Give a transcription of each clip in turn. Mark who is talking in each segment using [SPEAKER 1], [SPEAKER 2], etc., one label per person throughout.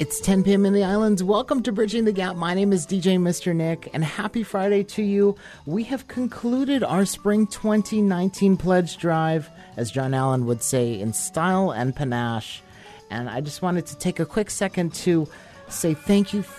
[SPEAKER 1] It's 10 p.m. in the islands. Welcome to Bridging the Gap. My name is DJ Mr. Nick, and happy Friday to you. We have concluded our Spring 2019 Pledge Drive, as John Allen would say, in style and panache. And I just wanted to take a quick second to say thank you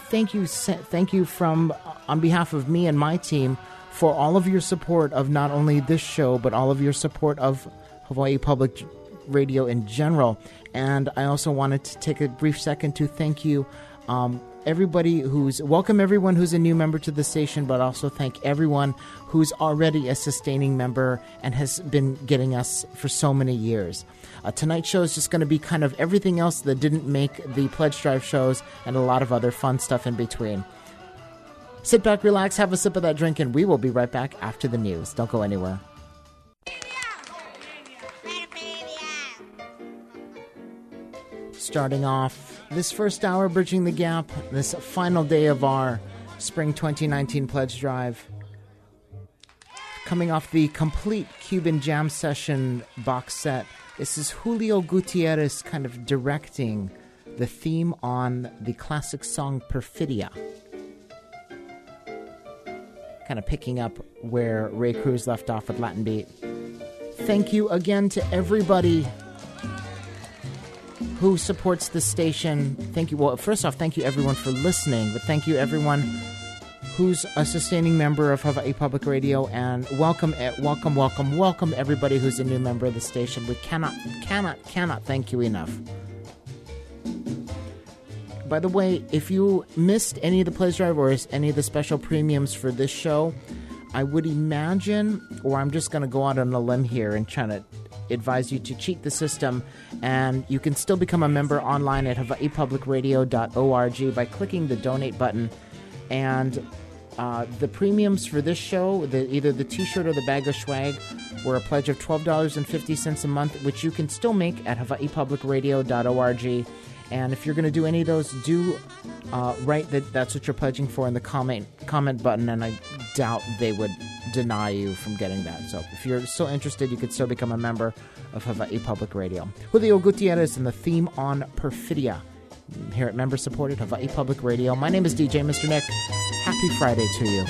[SPEAKER 1] from, on behalf of me and my team, for all of your support of not only this show, but all of your support of Hawaii Public Radio in general. And I also wanted to take a brief second to thank you, welcome everyone who's a new member to the station, but also thank everyone who's already a sustaining member and has been getting us for so many years. Tonight's show is just going to be kind of everything else that didn't make the Pledge Drive shows and a lot of other fun stuff in between. Sit back, relax, have a sip of that drink, and we will be right back after the news. Don't go anywhere. Starting off this first hour, Bridging the Gap, this final day of our Spring 2019 Pledge Drive. Coming off the complete Cuban Jam Session box set, this is Julio Gutierrez kind of directing the theme on the classic song Perfidia. Kind of picking up where Ray Cruz left off with Latin Beat. Thank you again to everybody who supports the station. Thank you. Well, first off, thank you everyone for listening, but thank you everyone who's a sustaining member of Hawaii Public Radio, and welcome everybody who's a new member of the station. We cannot thank you enough. By the way, if you missed any of the Pledge Drive or any of the special premiums for this show, I would imagine, or I'm just going to go out on a limb here and try to advise you to cheat the system, and you can still become a member online at hawaiipublicradio.org by clicking the donate button. And the premiums for this show, either the t-shirt or the bag of swag, were a pledge of $12.50 a month, which you can still make at hawaiipublicradio.org. And if you're going to do any of those, do write that's what you're pledging for in the comment button, and I doubt they would deny you from getting that. So if you're still interested, you could still become a member of Hawaii Public Radio. Julio Gutierrez and the theme on Perfidia here at member-supported Hawaii Public Radio. My name is DJ Mr. Nick. Happy Friday to you.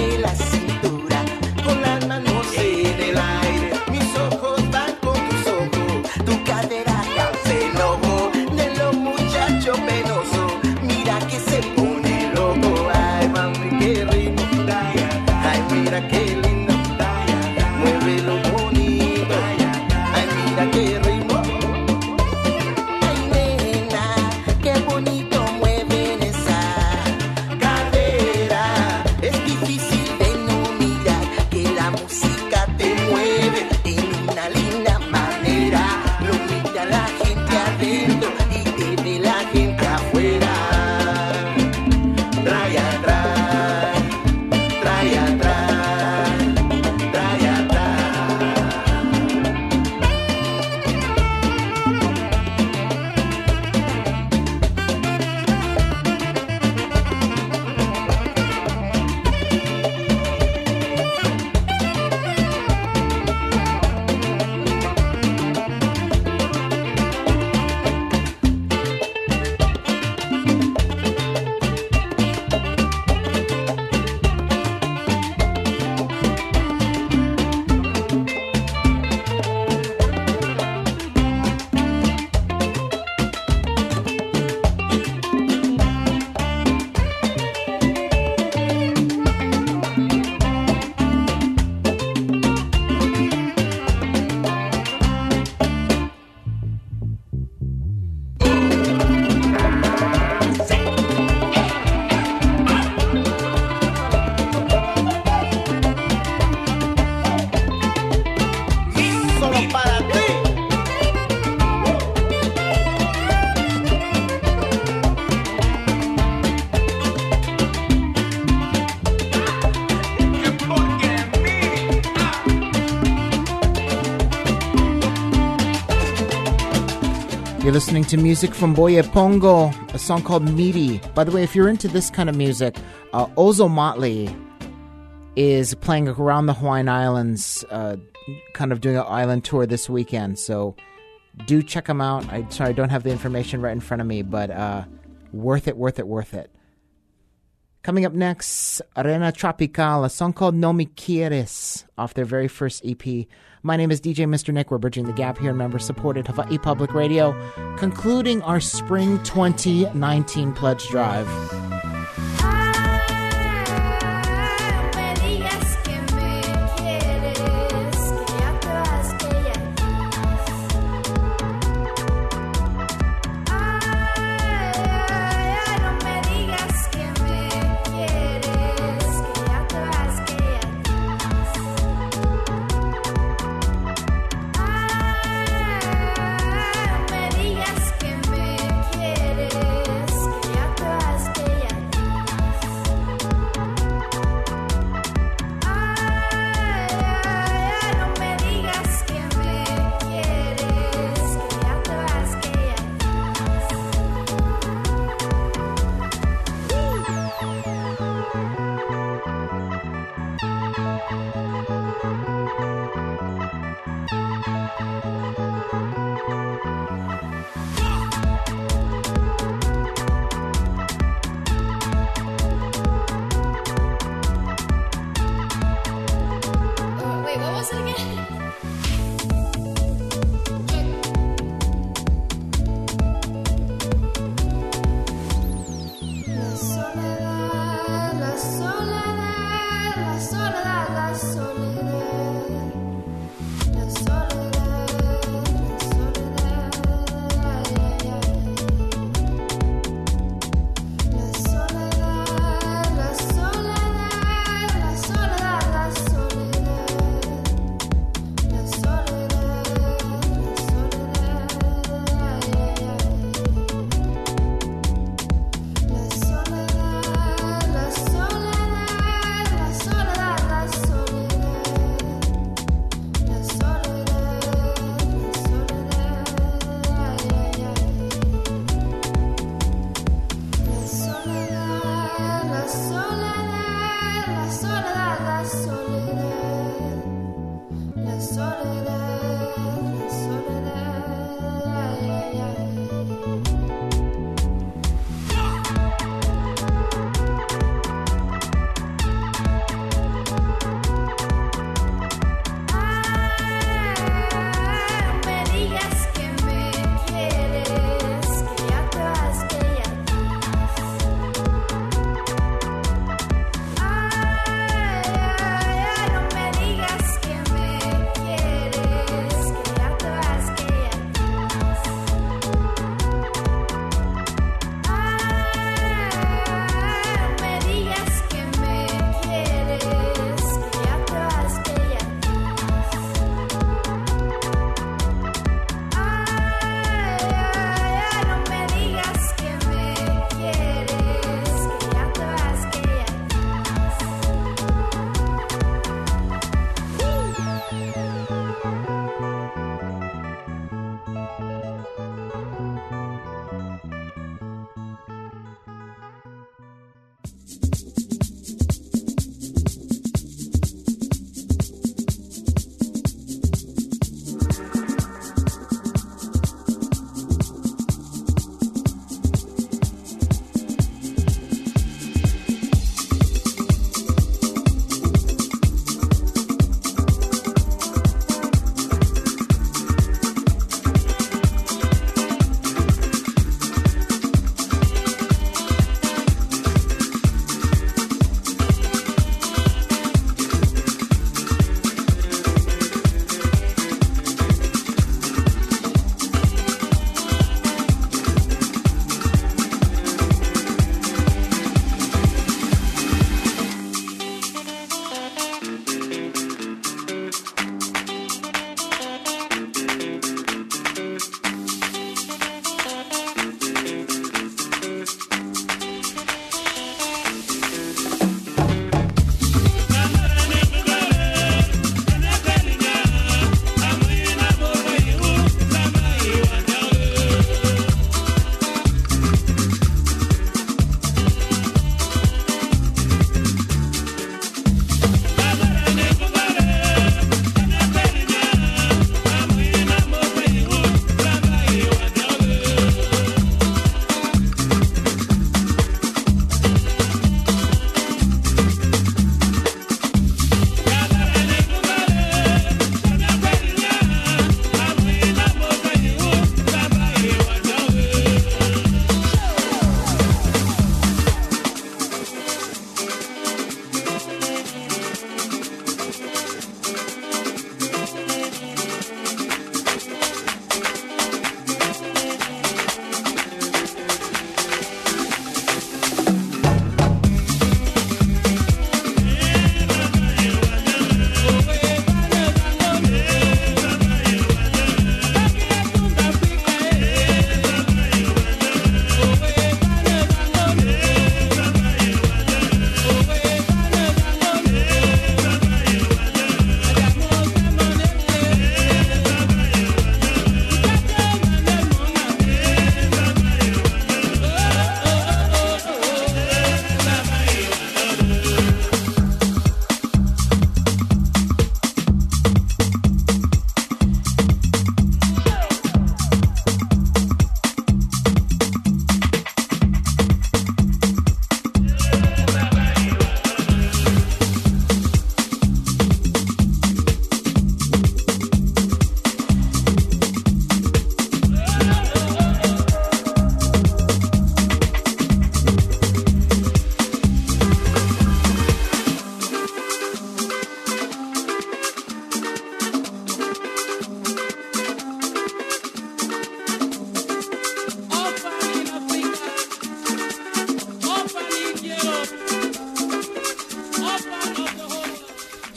[SPEAKER 2] de la cintura, con las manos en el aire. Mis ojos van con tus ojos, tu cadera causa enojo de los muchachos penosos. Mira que se pone loco. Ay, mami, qué ritmo. Ay, mira qué lindo. Muévelo bonito. Ay, mira qué ritmo. Ay, nena, qué bonito mueven esa cadera. Es difícil de no mirar que la música te mueve en una linda manera. Lo mira la gente adentro y te ve la gente afuera. Trae atrás, trae atrás, trae atrás. Solo para ti.
[SPEAKER 1] You're listening to music from Boye Pongo, a song called Meaty. By the way, if you're into this kind of music, Ozo Motley is playing around the Hawaiian Islands, kind of doing an island tour this weekend. So do check them out. I'm sorry, I don't have the information right in front of me, but worth it, worth it, worth it. Coming up next, Arena Tropical, a song called No Me Quieres, off their very first EP. My name is DJ Mr. Nick. We're bridging the gap here in member-supported Hawaii Public Radio, concluding our Spring 2019 Pledge Drive.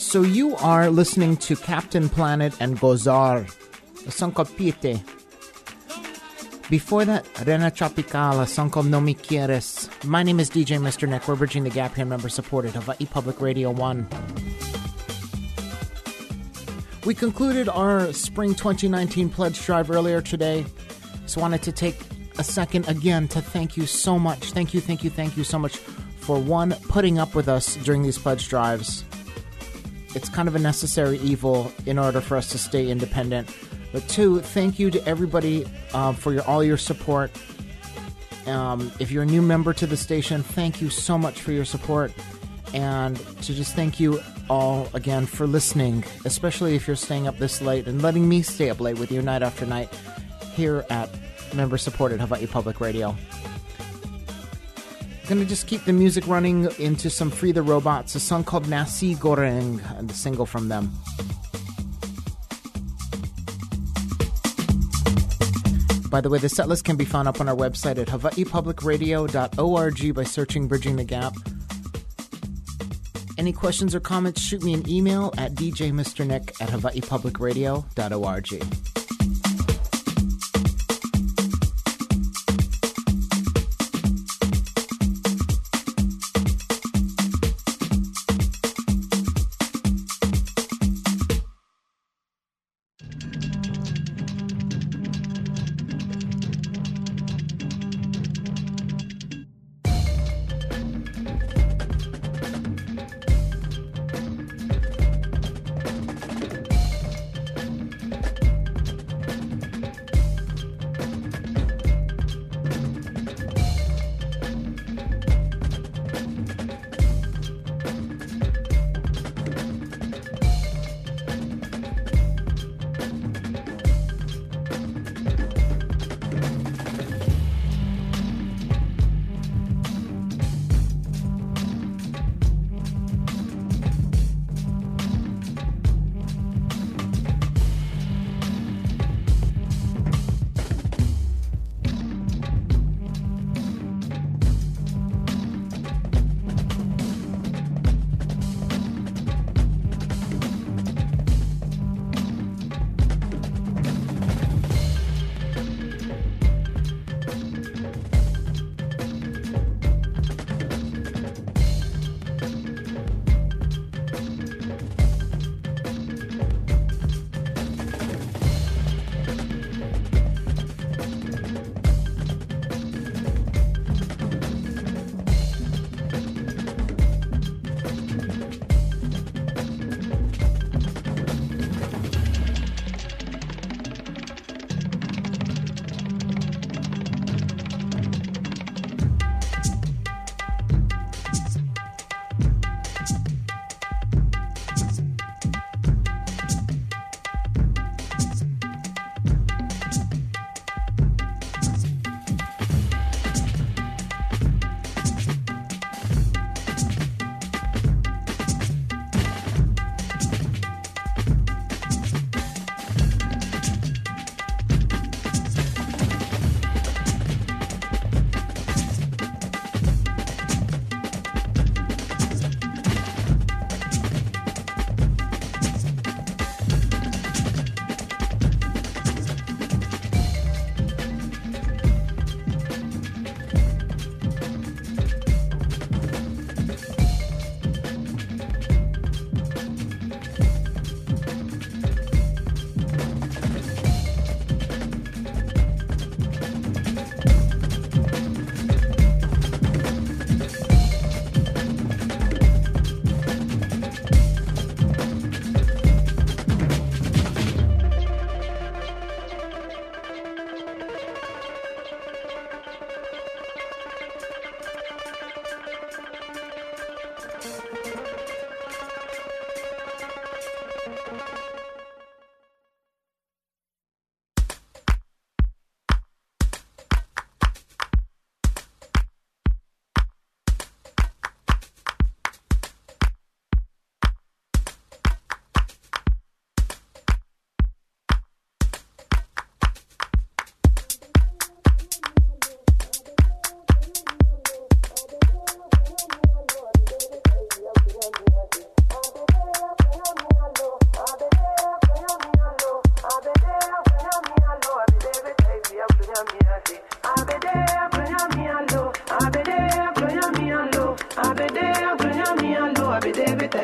[SPEAKER 1] So you are listening to Captain Planet and Gozar, a song called Piete. Before that, Rena Tropical, a song called No Me Quieres. My name is DJ Mr. Nick. We're bridging the gap here, member-supported Hawaii Public Radio 1. We concluded our Spring 2019 pledge drive earlier today. So wanted to take a second again to thank you so much. Thank you so much for, one, putting up with us during these pledge drives. It's kind of a necessary evil in order for us to stay independent. But two, thank you to everybody for all your support. If you're a new member to the station, thank you so much for your support. And to just thank you all again for listening, especially if you're staying up this late and letting me stay up late with you night after night here at member-supported Hawaii Public Radio. I'm going to just keep the music running into some Free the Robots, a song called Nasi Goreng, and the single from them. By the way, the setlist can be found up on our website at hawaiipublicradio.org by searching Bridging the Gap. Any questions or comments, shoot me an email at djmrnick@hawaiipublicradio.org.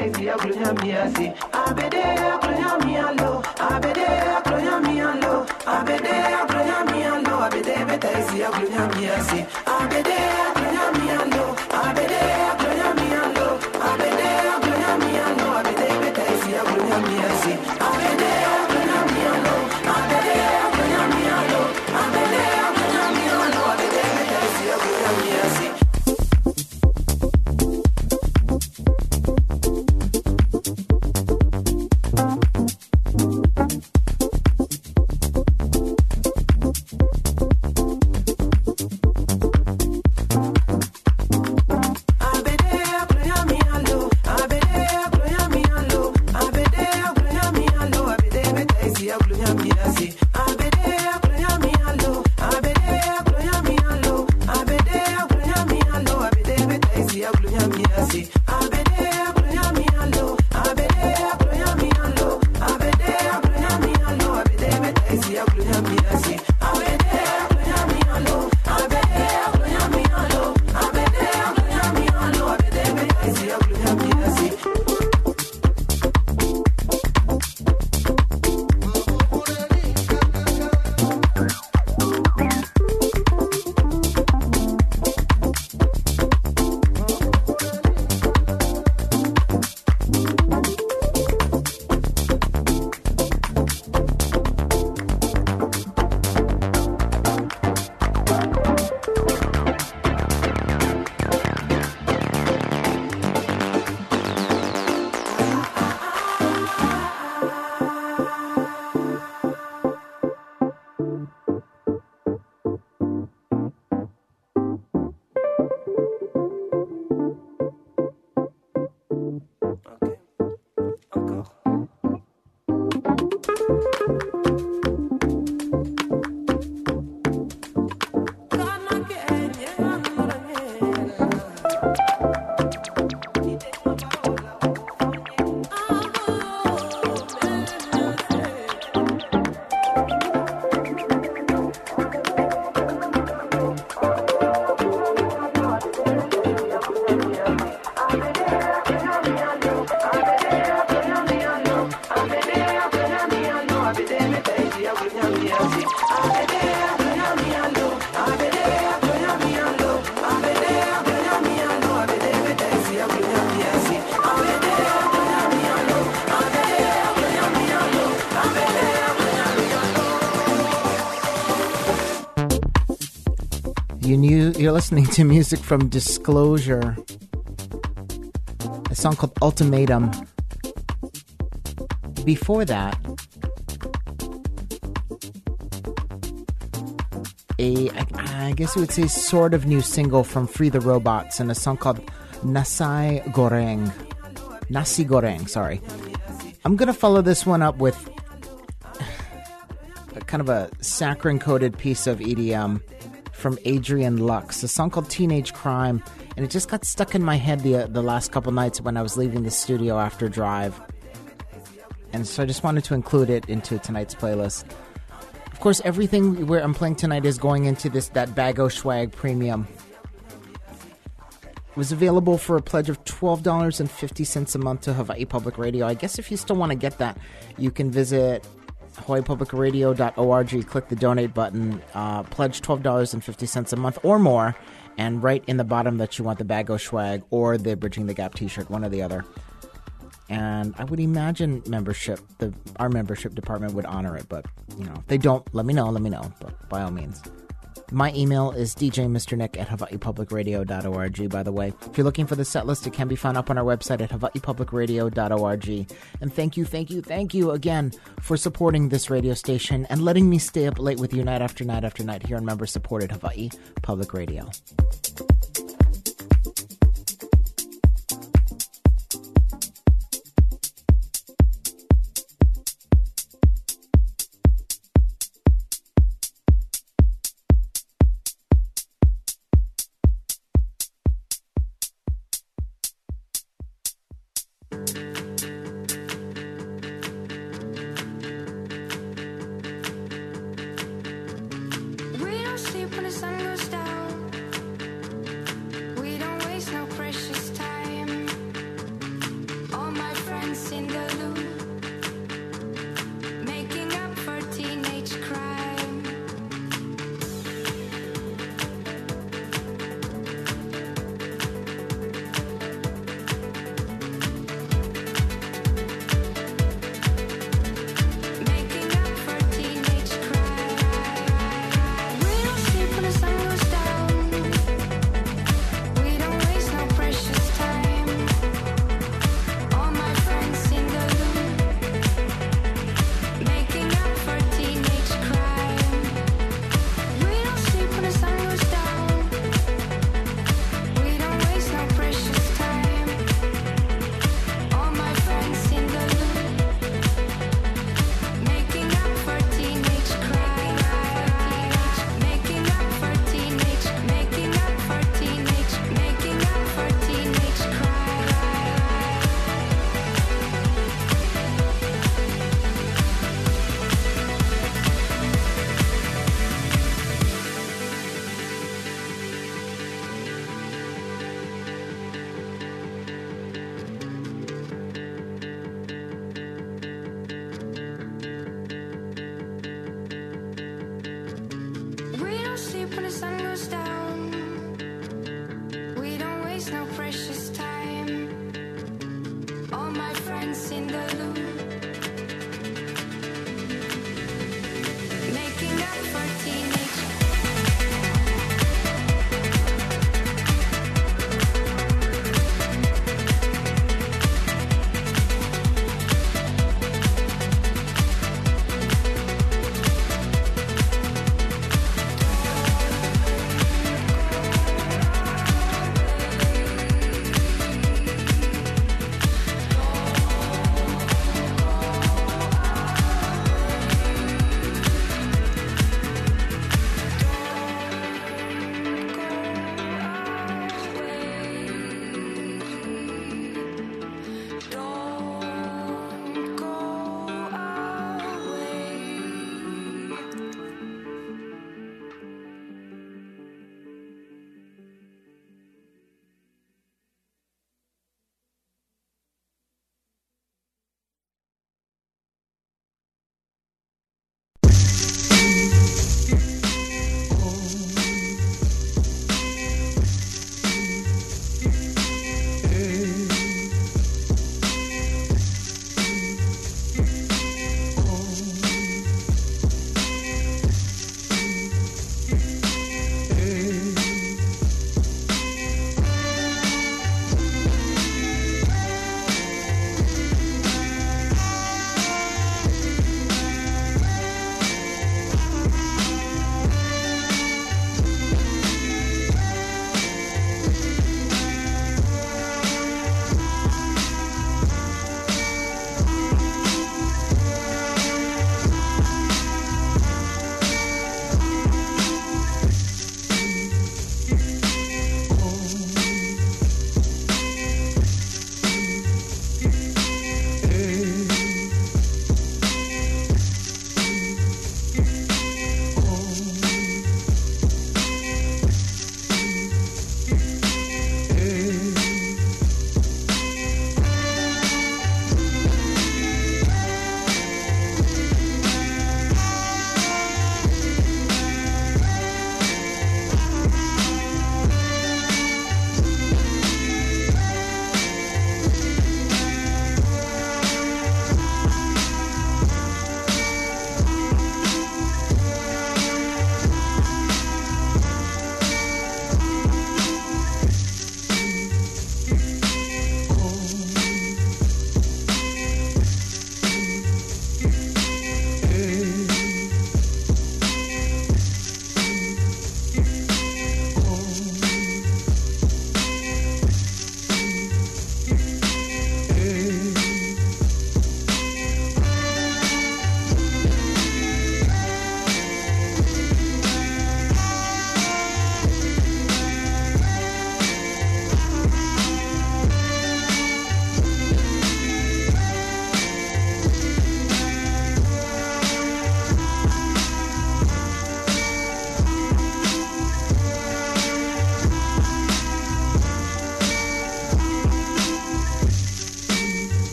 [SPEAKER 2] taisi ya glunya miasi. Abede ya glunya mialo. Abede ya glunya mialo. Abede ya glunya mialo. Abede be taisi ya glunya miasi. Abede ya glunya mialo. Abede ya glunya mialo. Abede ya glunya mialo. Abede be taisi ya glunya miasi. Abede ya glunya mialo. Abede ya glunya mialo. Abede ya glunya mialo. Abede be taisi ya glunya miasi.
[SPEAKER 1] You're listening to music from Disclosure, a song called Ultimatum. Before that, I guess you would say sort of new single from Free the Robots, and a song called Nasi Goreng, sorry. I'm going to follow this one up with a kind of a saccharine-coated piece of EDM from Adrian Lux, a song called Teenage Crime, and it just got stuck in my head the last couple nights when I was leaving the studio after Drive. And so I just wanted to include it into tonight's playlist. Of course, everything where I'm playing tonight is going into that Bago Swag Premium. It was available for a pledge of $12.50 a month to Hawaii Public Radio. I guess if you still want to get that, you can visit hawaiipublicradio.org, click the donate button, pledge $12.50 a month or more, and write in the bottom that you want the Bago Swag or the Bridging the Gap t-shirt, one or the other. And I would imagine our membership department would honor it, but if they don't, let me know, but by all means. My email is djmrnick@hawaiipublicradio.org, by the way. If you're looking for the set list, it can be found up on our website at hawaiipublicradio.org. And thank you again for supporting this radio station and letting me stay up late with you night after night after night here on member-supported Hawaii Public Radio.
[SPEAKER 3] We don't sleep when the sun goes down. in the loop, making up for teenage crime. Making up for teenage crime. We don't sleep when the sun goes down. We don't waste no precious time. All my friends in the loop,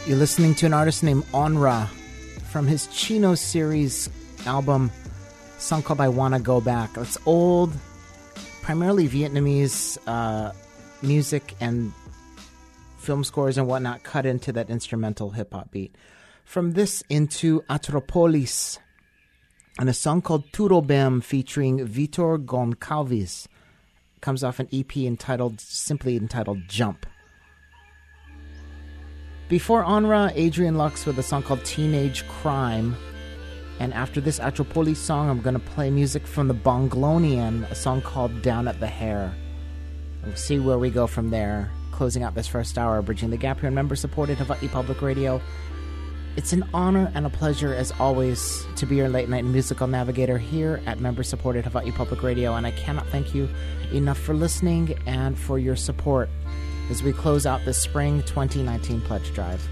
[SPEAKER 1] You're listening to an artist named Onra from his Chino series album, a song called I Wanna Go Back. It's old, primarily Vietnamese music and film scores and whatnot cut into that instrumental hip-hop beat. From this into Atropolis and a song called Turobem featuring Vitor Goncalves. Comes off an EP simply entitled Jump. Before Onra, Adrian Lux with a song called Teenage Crime. And after this Atropolis song, I'm going to play music from the Bonglonian, a song called Down at the Hair. We'll see where we go from there. Closing out this first hour, bridging the gap here on member-supported Hawaii Public Radio. It's an honor and a pleasure, as always, to be your late-night musical navigator here at member-supported Hawaii Public Radio, and I cannot thank you enough for listening and for your support as we close out the Spring 2019 Pledge Drive.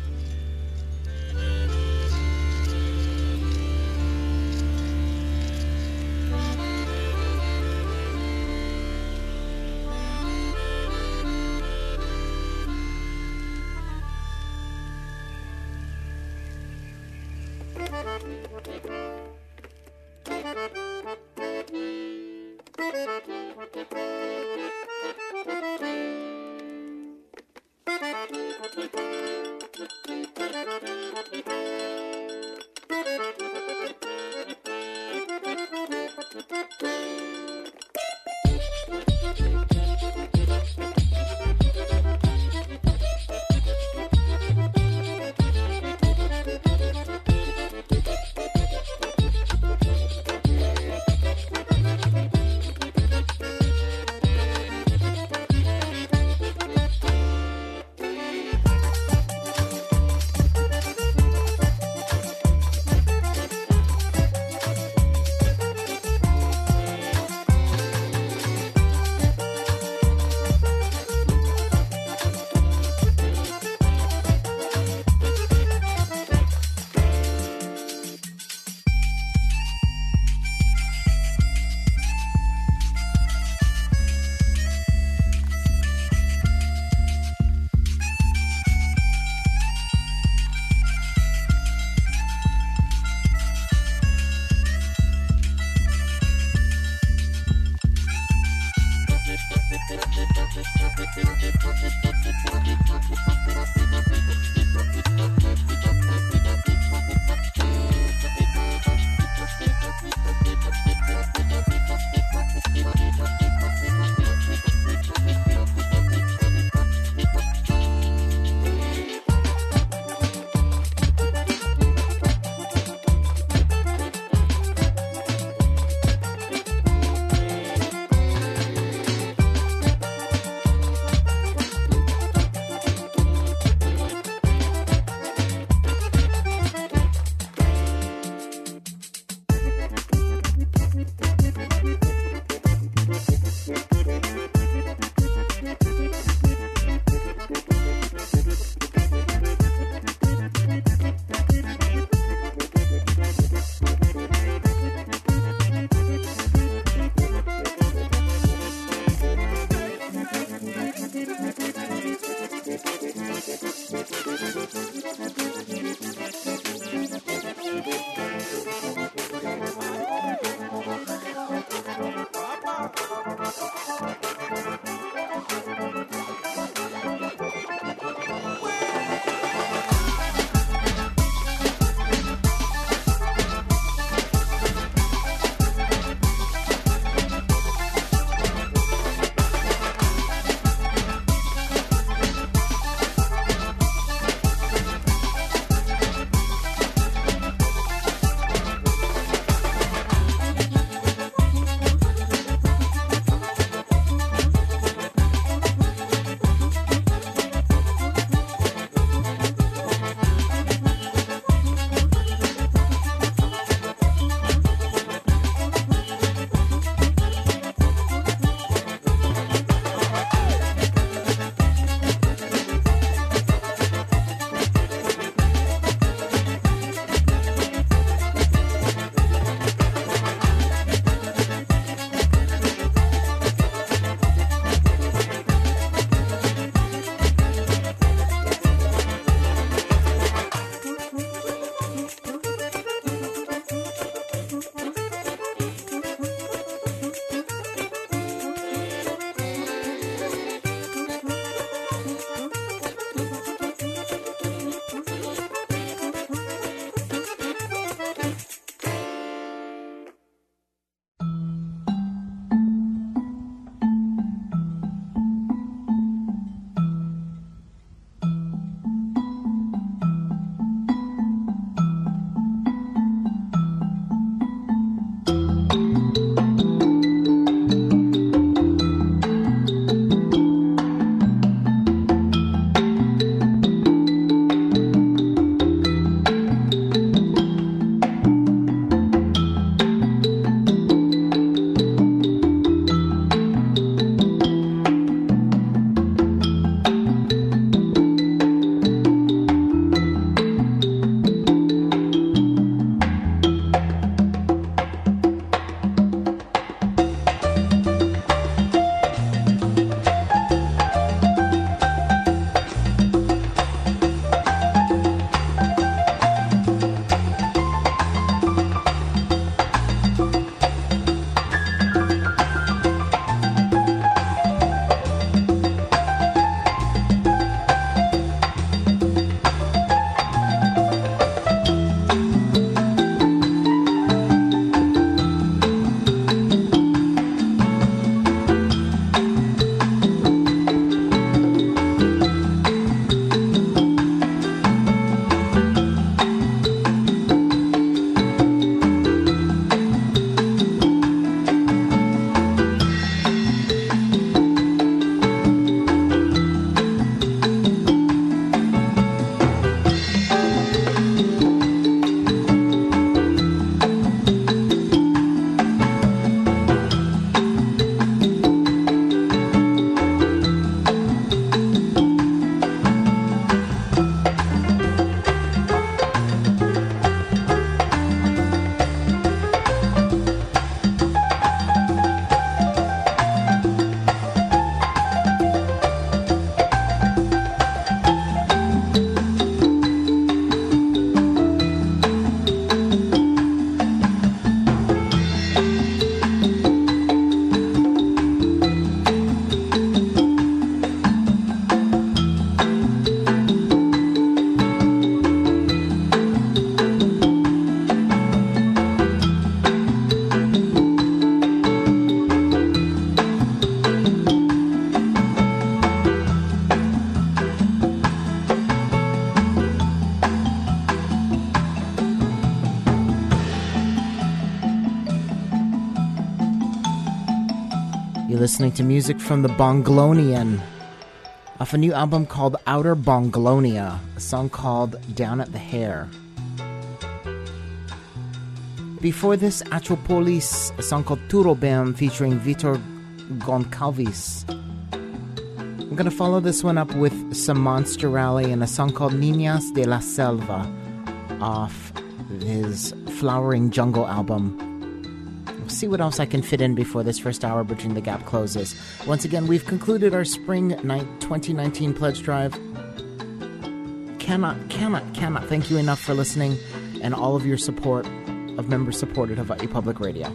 [SPEAKER 1] You're listening to music from the Bonglonian off a new album called Outer Bonglonia, a song called Down at the Hair. Before this, Atropolis, a song called Turobem featuring Vitor Goncalves. I'm going to follow this one up with some Monster Rally and a song called Niñas de la Selva off his Flowering Jungle album. We'll see what else I can fit in before this first hour Bridging the Gap closes. Once again, we've concluded our spring 2019 pledge drive. Cannot thank you enough for listening and all of your support of member-supported Hawaii Public Radio.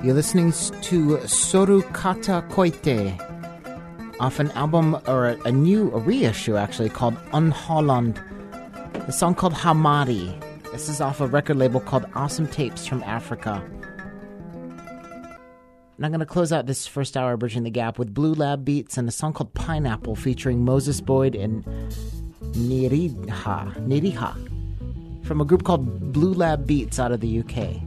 [SPEAKER 1] You're listening to Sorukata Koite off an album, or a reissue actually, called Unholland. A song called Hamari. This is off a record label called Awesome Tapes from Africa. And I'm going to close out this first hour, Bridging the Gap, with Blue Lab Beats and a song called Pineapple featuring Moses Boyd and Niriha, from a group called Blue Lab Beats out of the UK.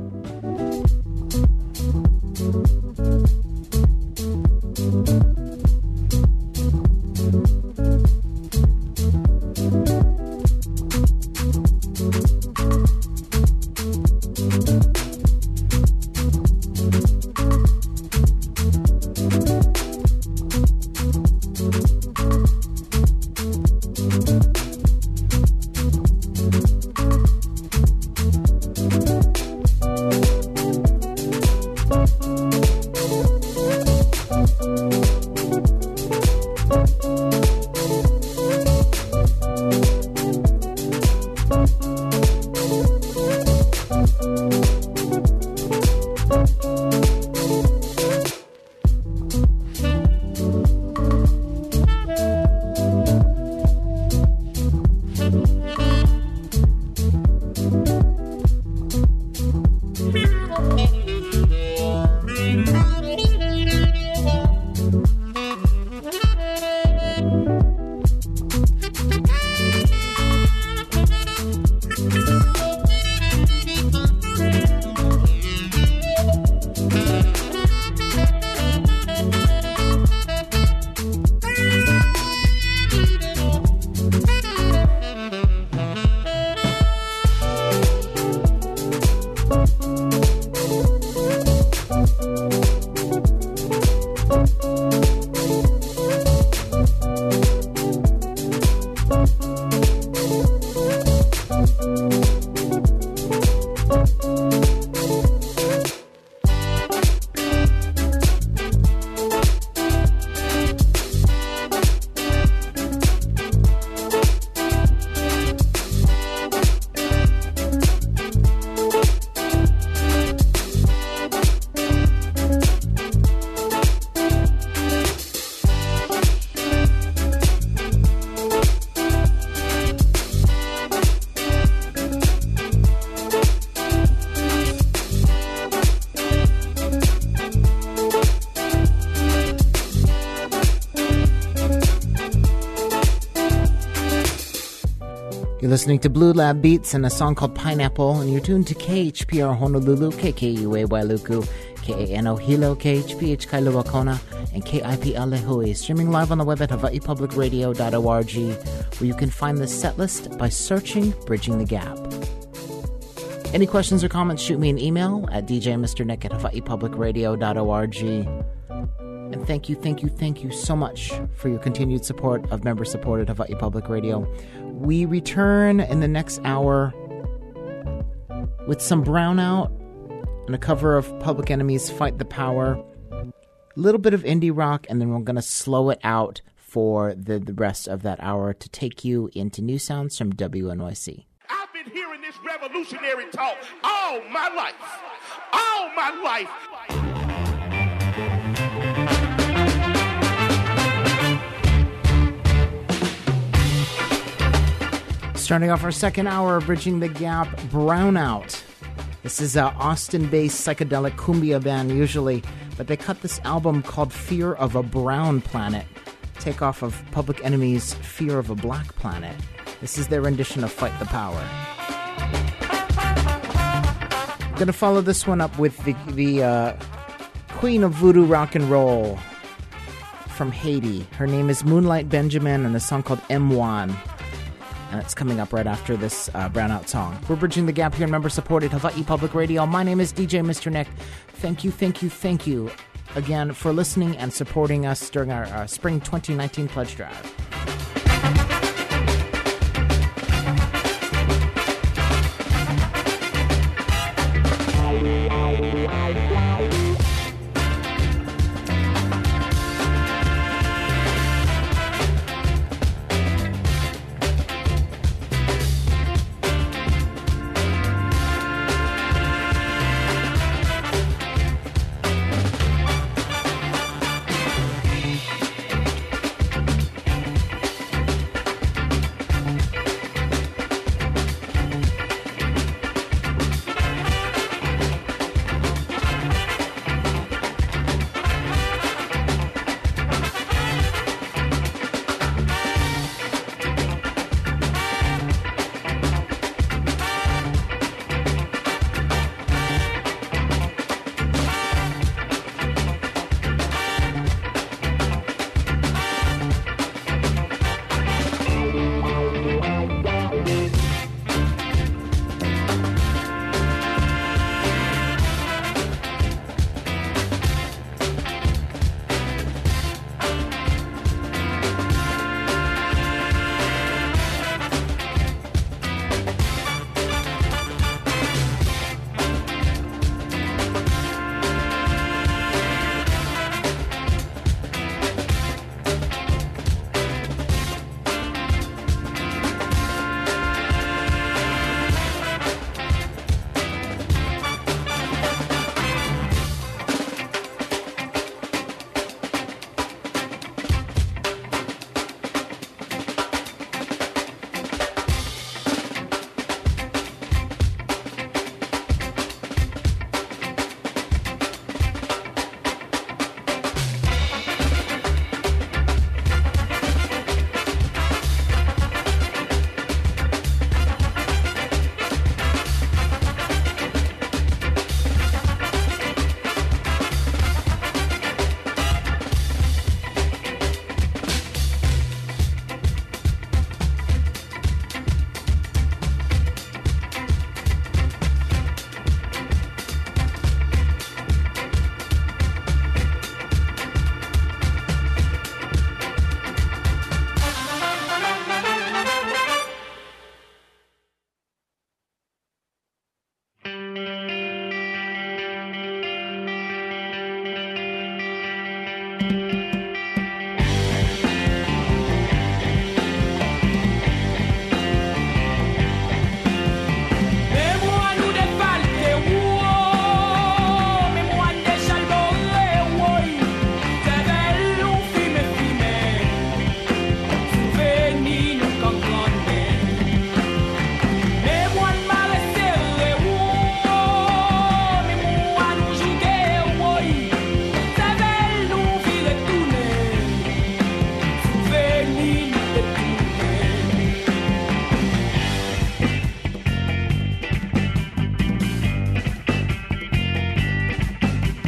[SPEAKER 1] You're listening to Blue Lab Beats and a song called Pineapple, and you're tuned to KHPR Honolulu, KKUA Wailuku, KANO Hilo, KHPH Kailua Kona, and KIPL Lehui, streaming live on the web at hawaiipublicradio.org, where you can find the set list by searching Bridging the Gap. Any questions or comments, shoot me an email at djmrnick at hawaiipublicradio.org. And thank you so much for your continued support of member-supported Hawaii Public Radio. We return in the next hour with some Brownout and a cover of Public Enemy's Fight the Power, a little bit of indie rock, and then we're going to slow it out for the rest of that hour to take you into new sounds from WNYC.
[SPEAKER 4] I've been hearing this revolutionary talk all my life. All my life.
[SPEAKER 1] Starting off our second hour of Bridging the Gap, Brownout. This is an Austin-based psychedelic cumbia band usually, but they cut this album called Fear of a Brown Planet, takeoff of Public Enemy's Fear of a Black Planet. This is their rendition of Fight the Power. I'm going to follow this one up with the queen of voodoo rock and roll from Haiti. Her name is Moonlight Benjamin, and a song called M1. And it's coming up right after this Brownout song. We're Bridging the Gap here in member-supported Hawaii Public Radio. My name is DJ Mr. Nick. Thank you again for listening and supporting us during our Spring 2019 Pledge Drive.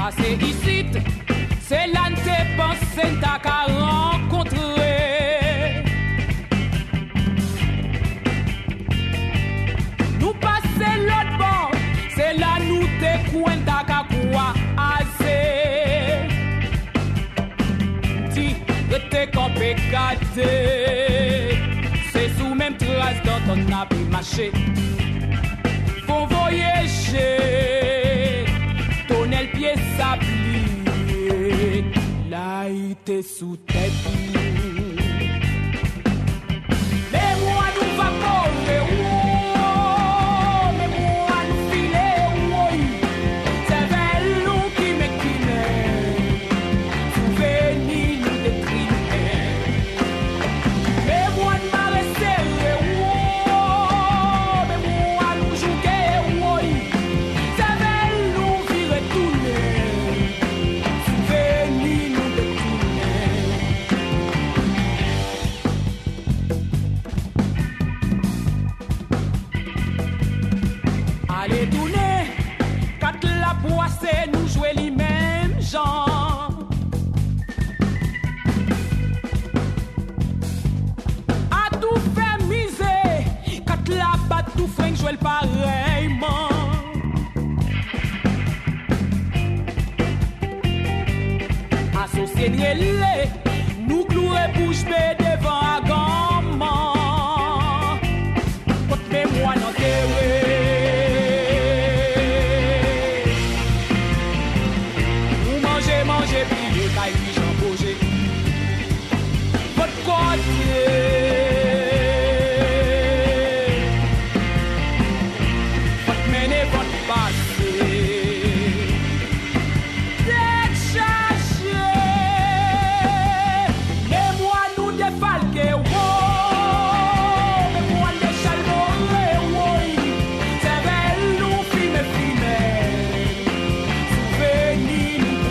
[SPEAKER 5] Passé ici, c'est là que t'es pensé t'as qu'à rencontrer. Nous passer l'autre bord, c'est là nous t'es coin t'as qu'à quoi assez. Ti, t'es campé gâté. C'est sous même trace dans ton habit marché. Faut voyager, tonner le pied sablier, là il était sous tête. Mais moi nous va courir, mais moi nous filer, c'est vers nous qui m'équinait, souvenir nous décrimer. Mais moi nous m'arrêter, mais moi nous jouer. Allez tourner, quand la boisse nous jouer les mêmes gens. A tout fait miser, quand la batte tout fringue jouer pareillement. Associé les, nous clouer bouche bée devant à gammant. Côte mémoire non terré. Manger, plié, caille, pigeon, bouger. Votre côté. Votre mener, votre passé. Déchargé. Mais moi, nous défalquer, oh. Mais moi, déchalmoré, oh. C'est belle, nous, fine. Souvenir, nous.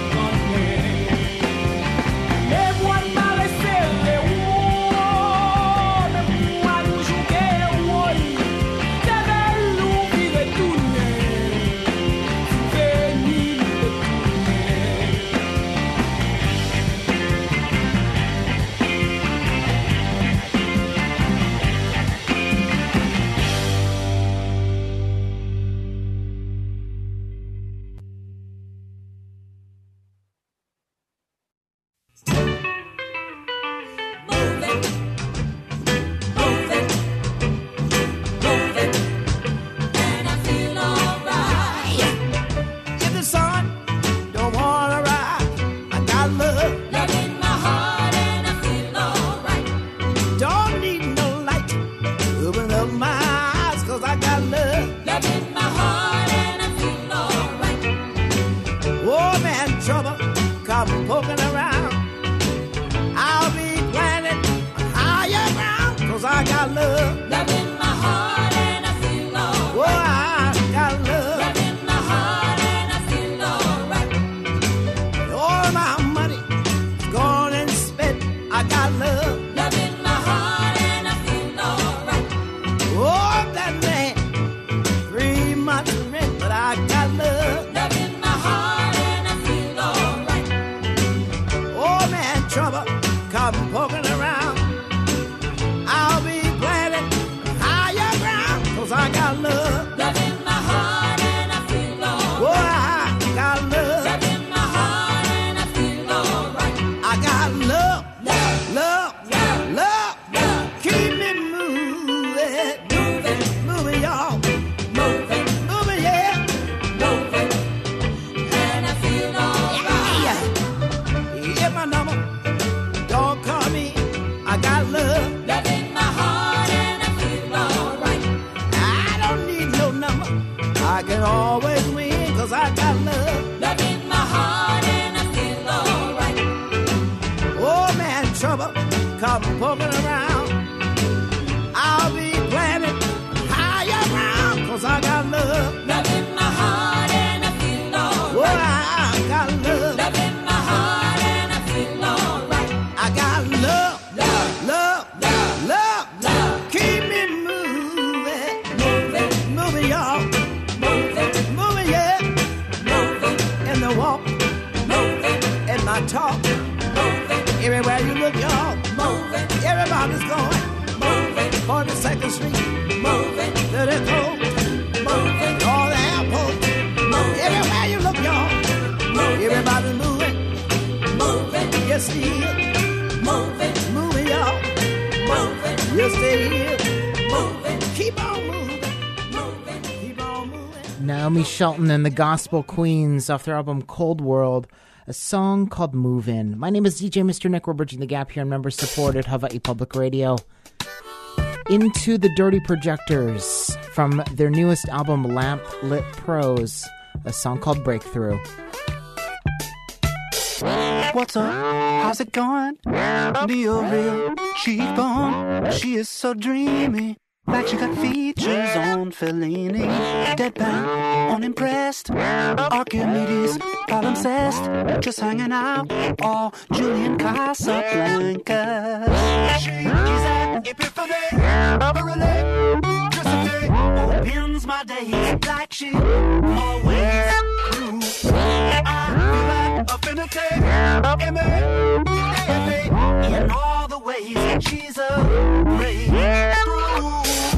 [SPEAKER 2] walk.
[SPEAKER 5] talk. Moving. Everywhere you look, y'all. Moving. Everybody's going. Moving. 42nd Street. Moving. To the coast. Moving. All the airports. Moving. Everywhere you look, y'all. Moving. Everybody's moving. Moving. Yes, he is. Moving. Moving, y'all. Moving. Yes, they is. Moving. Keep on moving. Moving. Keep on moving.
[SPEAKER 1] Naomi Shelton and the Gospel Queens off their album Cold World, a song called Move In. My name is DJ Mr. Nick. We're bridging the gap here on member-supported Hawaii Public Radio. Into the Dirty Projectors from their newest album, Lamp Lit Prose, a song called Breakthrough.
[SPEAKER 6] What's up? How's it going? Neo real cheekbone. She is so dreamy, like she got features on Fellini. Deadpan, unimpressed. Archimedes, palimpsest. Just hanging out, all Julian Casablanca. She is an epiphany, electricity. Opens my days like she always knew. I feel like affinity, immediately. In all the ways she's a breakthrough.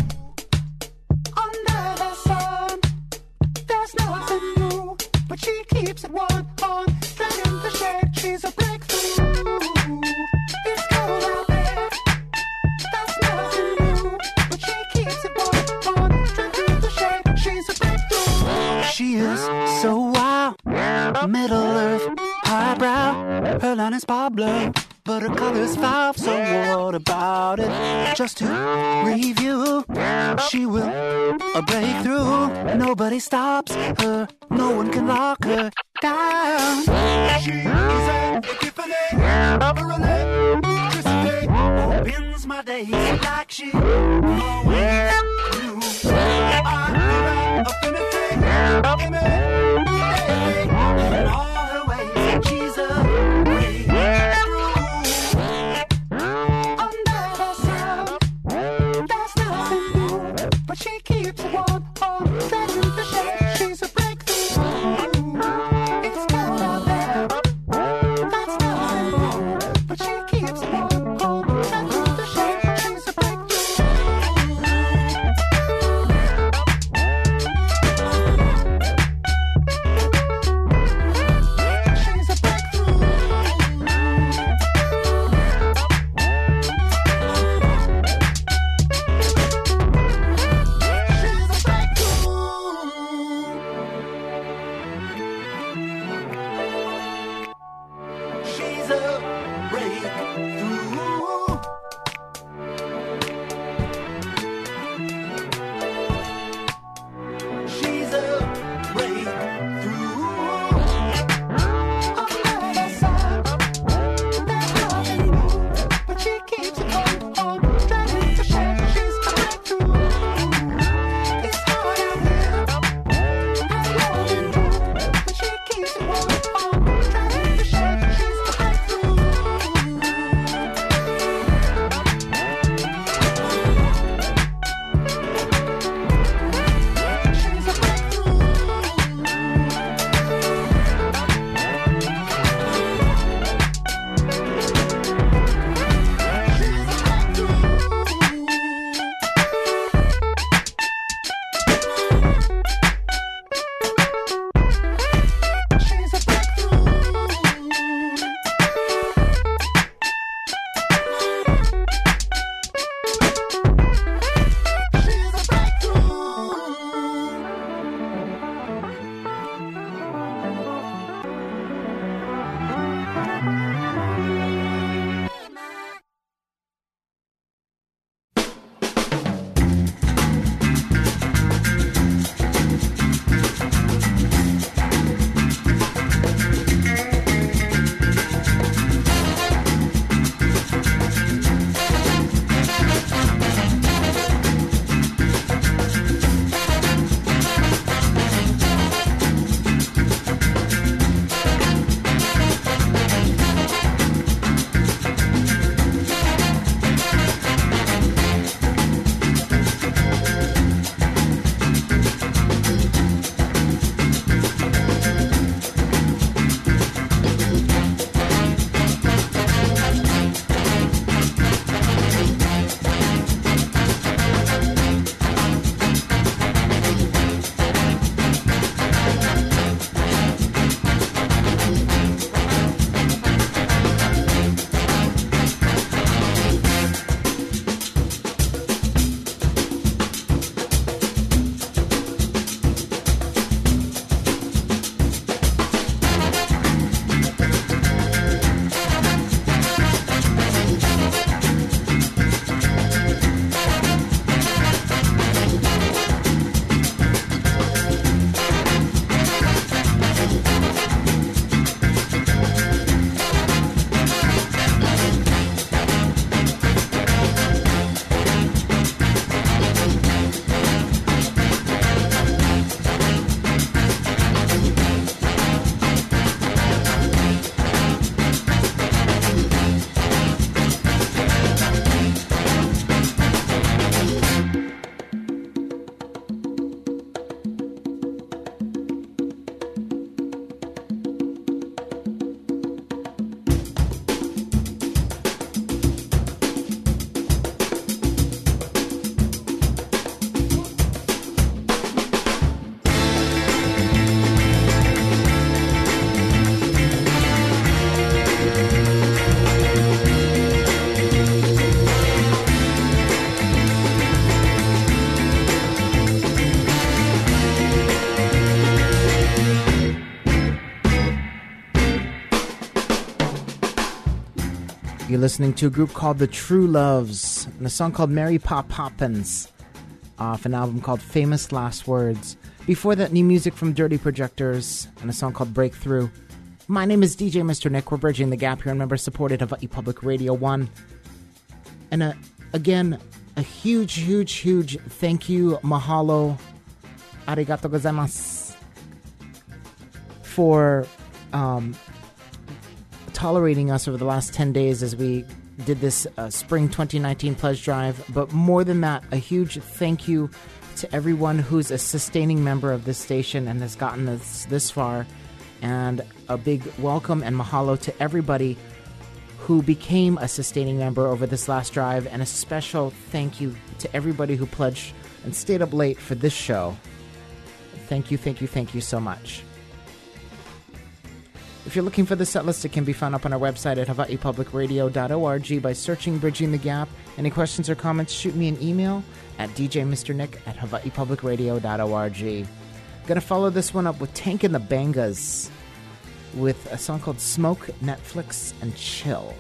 [SPEAKER 6] Under the sun, there's nothing new, but she keeps it one on. Dragging the shade, she's a breakthrough. It's cold out there, that's nothing new, but she keeps it one on. Dragging the shade, she's a breakthrough. She is so wild, Middle Earth, highbrow. Her line is Pablo, but her color's foul, so what about it? Just to review, she will a breakthrough. Nobody stops her, no one can lock her down. She is an epiphany, electricity. Opens my days like she always knew. I feel affinity, immediately. In all her ways, she's a but she keeps one on, dragging the shade, she's a breakthrough. It's cold out there, that's nothing new, but she keeps one on, dragging the shade, she's a breakthrough.
[SPEAKER 1] You're listening to a group called The True Loves and a song called Mary Pop Poppins off an album called Famous Last Words. Before that, new music from Dirty Projectors and a song called Breakthrough. My name is DJ Mr. Nick. We're bridging the gap here and member-supported Hawaii Public Radio 1. And again, a huge, huge, huge thank you, mahalo, arigato gozaimasu, for tolerating us over the last 10 days as we did this spring 2019 pledge drive. But more than that, a huge thank you to everyone who's a sustaining member of this station and has gotten us this far. And a big welcome and mahalo to everybody who became a sustaining member over this last drive. And a special thank you to everybody who pledged and stayed up late for this show. Thank you, thank you, thank you so much. If you're looking for the set list, it can be found up on our website at hawaiipublicradio.org by searching Bridging the Gap. Any questions or comments, shoot me an email at djmrnick@hawaiipublicradio.org. Gonna follow this one up with Tank and the Bangas with a song called Smoke, Netflix, and Chill.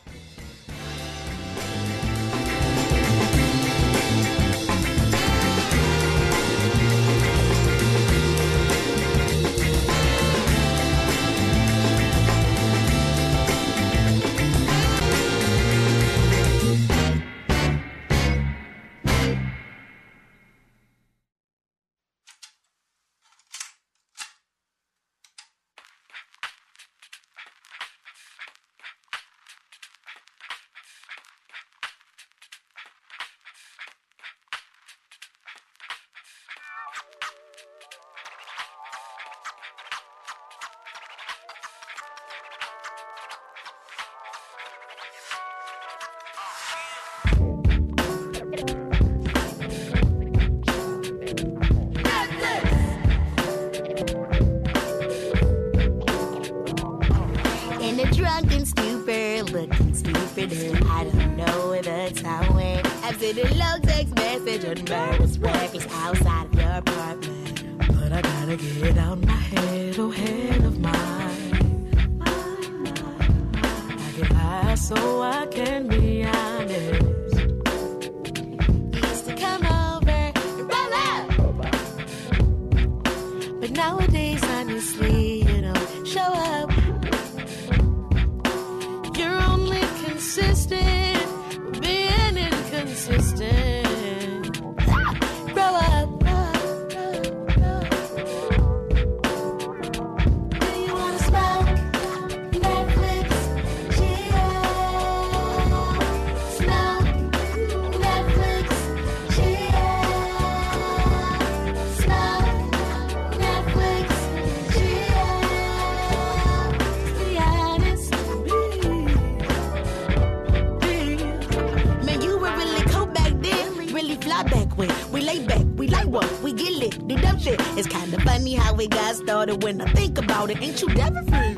[SPEAKER 7] When I think about it, ain't you never free?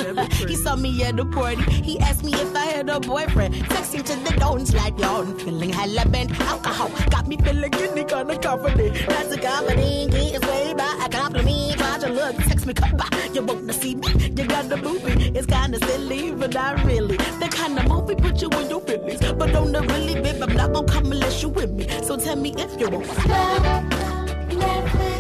[SPEAKER 7] He saw me at the party. He asked me if I had a boyfriend. Texting to the dons like yawn. Feeling hella bent. Alcohol got me feeling giddy, kinda confident. That's a confident. Get swayed by a compliment. Try to look, text me, come by. You wanna see me? You got the movie. It's kinda silly, but not really. The kind of movie put you in your feelings. But on the really bit, I'm not gonna come unless you with me. So tell me if you want. Netflix.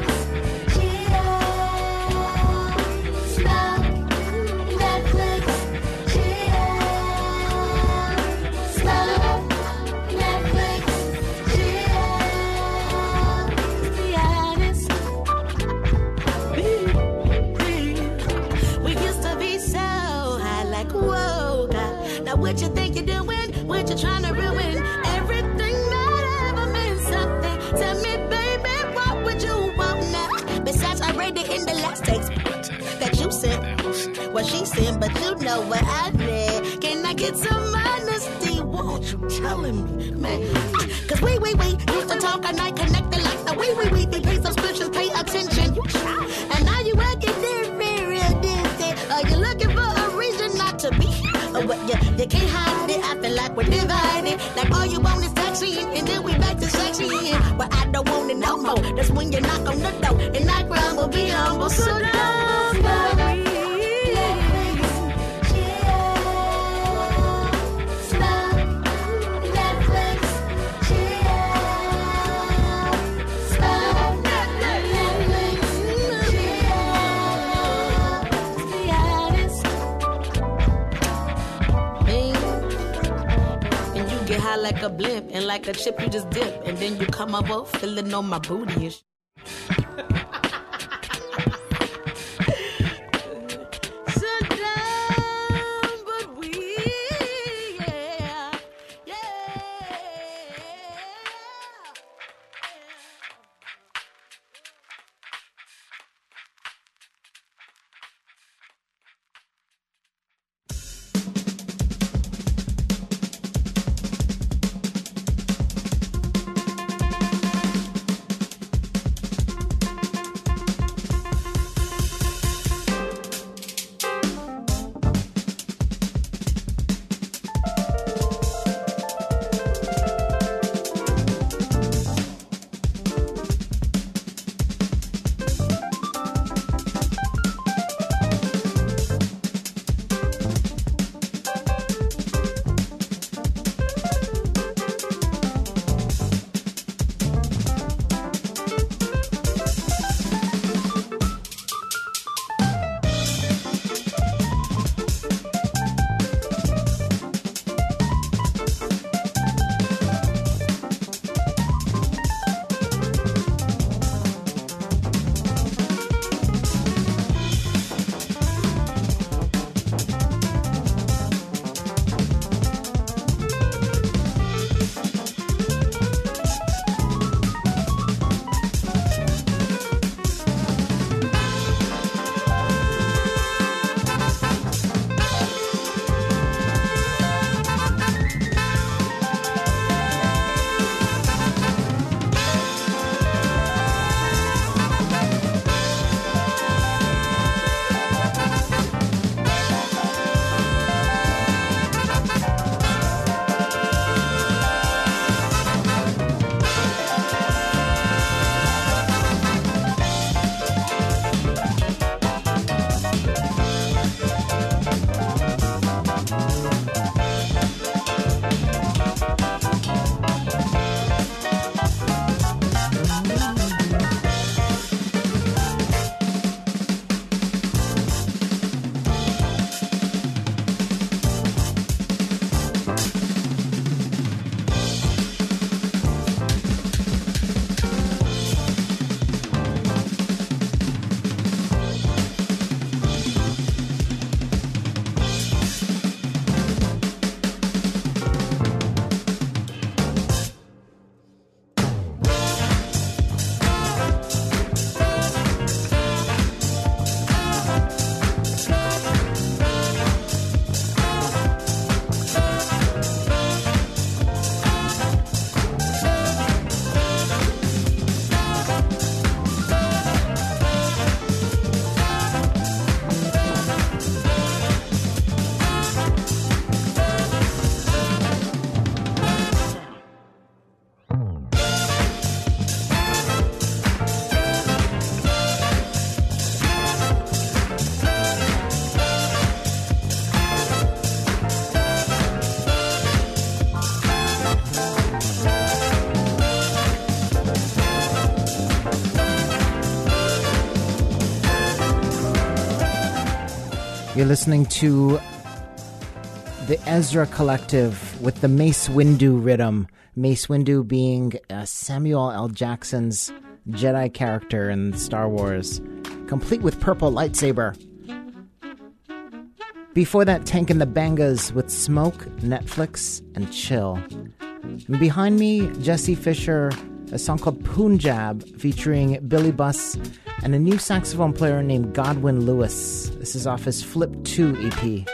[SPEAKER 7] What you think you're doing? What you trying to ruin? Everything that ever meant something. Tell me, baby, what would you want now? Besides, I read it in the last text that you sent. Well, she sent, but you know what I read. Can I get some honesty? Won't you telling me, man? Cause we used to talk all night, connected like the we pay subscriptions, pay attention. And now you working different, real distant. Are you looking for a reason not to be? What you can't hide it. I feel like we're divided. Like all you want is sexy, and then we back to sexy. But I don't want it no more. That's when you knock on the door, and I grumble, be humble. So don't worry. high like a blimp, and like a chip you just dip, and then you come over feeling on my booty and Sit down, but we, yeah, yeah.
[SPEAKER 1] You're listening to the Ezra Collective with the Mace Windu rhythm. Mace Windu being Samuel L. Jackson's Jedi character in Star Wars, complete with purple lightsaber. Before that, Tank and the Bangas with Smoke, Netflix, and Chill. And behind me, Jesse Fisher, a song called Punjab featuring Billy Buss and a new saxophone player named Godwin Lewis. This is off his Flip 2 EP.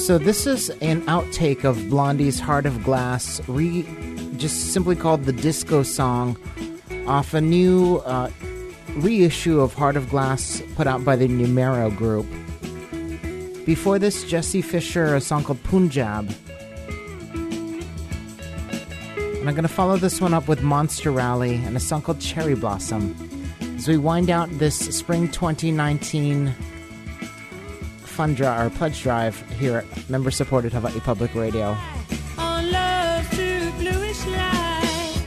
[SPEAKER 1] So this is an outtake of Blondie's Heart of Glass, just simply called the Disco Song, off a new reissue of Heart of Glass put out by the Numero Group. Before this, Jesse Fisher, a song called Punjab. And I'm going to follow this one up with Monster Rally and a song called Cherry Blossom as we wind out this spring 2019 pledge drive here at member-supported Hawaii Public Radio.
[SPEAKER 8] On love through bluish light.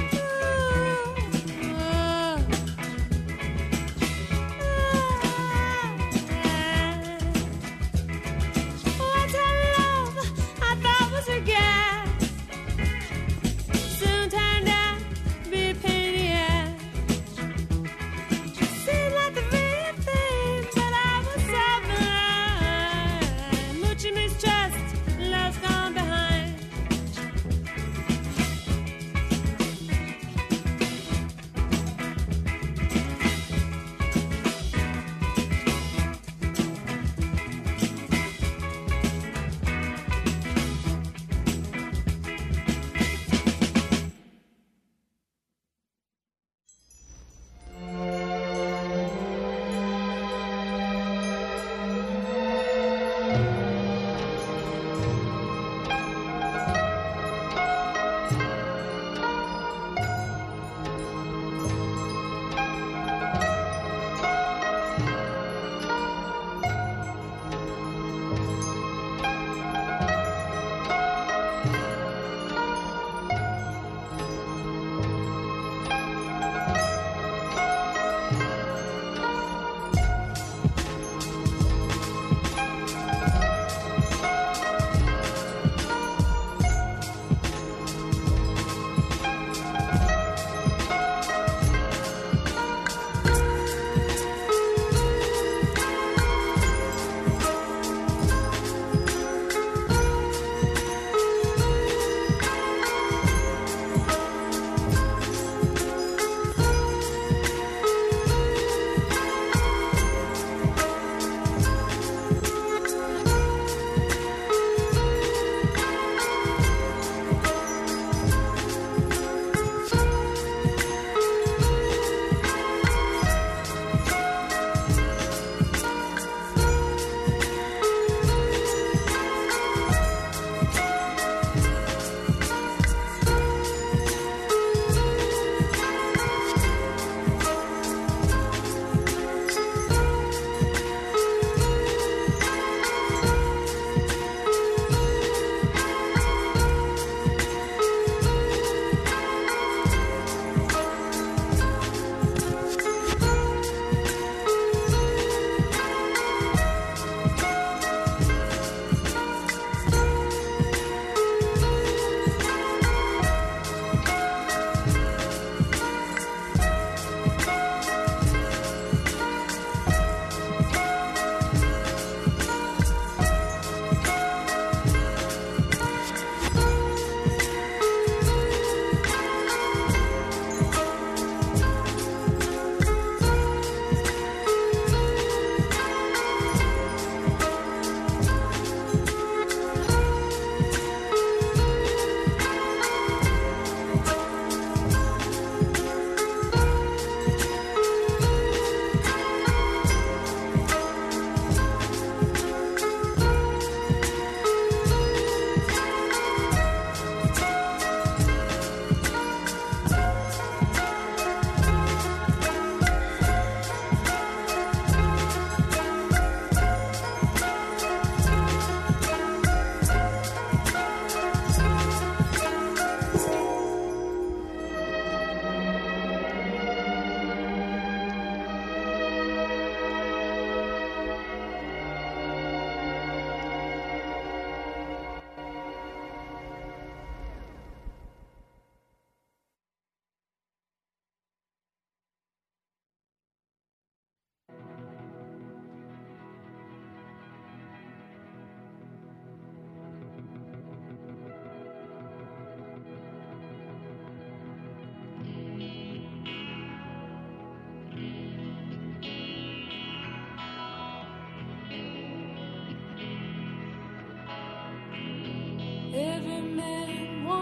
[SPEAKER 8] What a love I thought was a gas soon turned out to be a pain in the ass. Seemed like the very thing that I was so blind. Much mistrust, love's gone behind.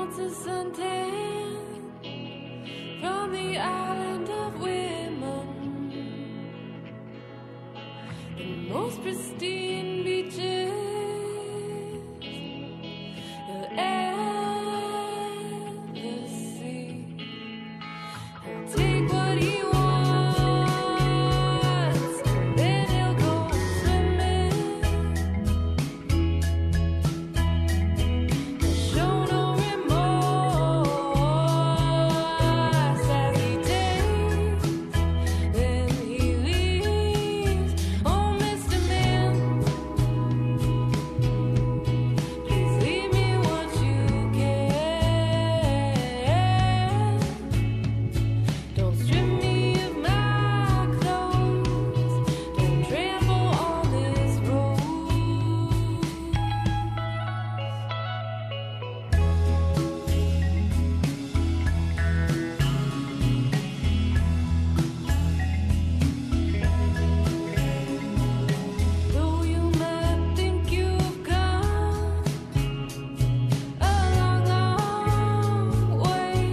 [SPEAKER 8] wants a suntan from the island of women. The most pristine beaches you'll ever see. He'll take what he wants, then he'll go swimming. He'll show no remorse as he takes, then he leaves. Oh, Mr. Man, please leave me what you can. Don't strip me of my clothes. Don't trample on this rose. Though you might think you've come a long, long way,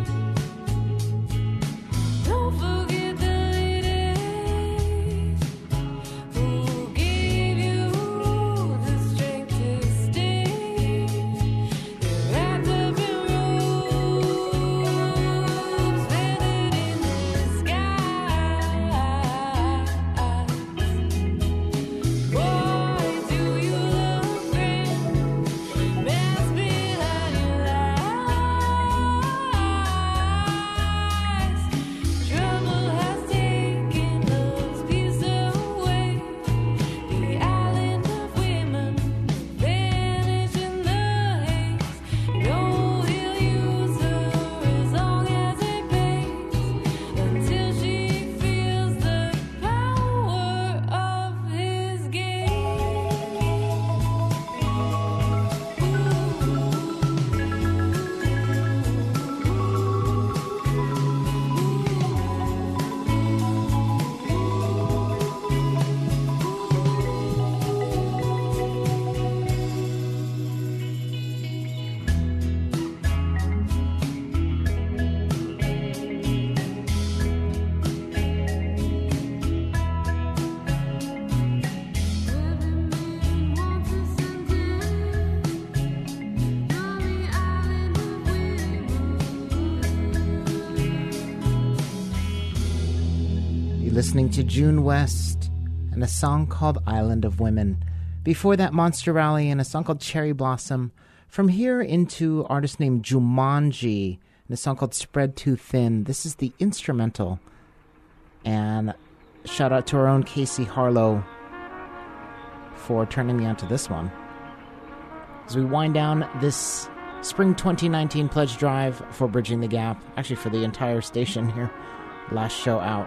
[SPEAKER 8] don't forget the ladies who gave you the strength to stay. You're wrapped up in robes, feathered in the sky. Boy, do you look great, mask behind your eyes. Trouble has taken love's peace away. The island of women vanish in the haze. You know he'll use her as long as it pays, until she feels the power of his
[SPEAKER 1] You're listening to June West and a song called Island of Women. Before that, Monster Rally and a song called Cherry Blossom. From here into artist named Jumanji and a song called Spread Too Thin. This is the instrumental. And shout out to our own Casey Harlow for turning me on to this one. As we wind down this Spring 2019 pledge drive for Bridging the Gap, actually for the entire station here, last show out.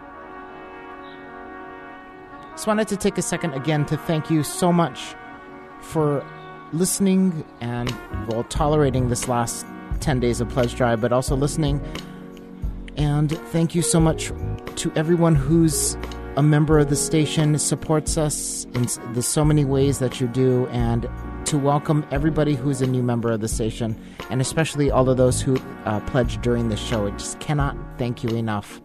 [SPEAKER 1] Just wanted to take a second again to thank you so much for listening and, well, tolerating this last 10 days of pledge drive, but also listening. And thank you so much to everyone who's a member of the station, supports us in the so many ways that you do, and to welcome everybody who's a new member of the station, and especially all of those who pledged during the show. I just cannot thank you enough.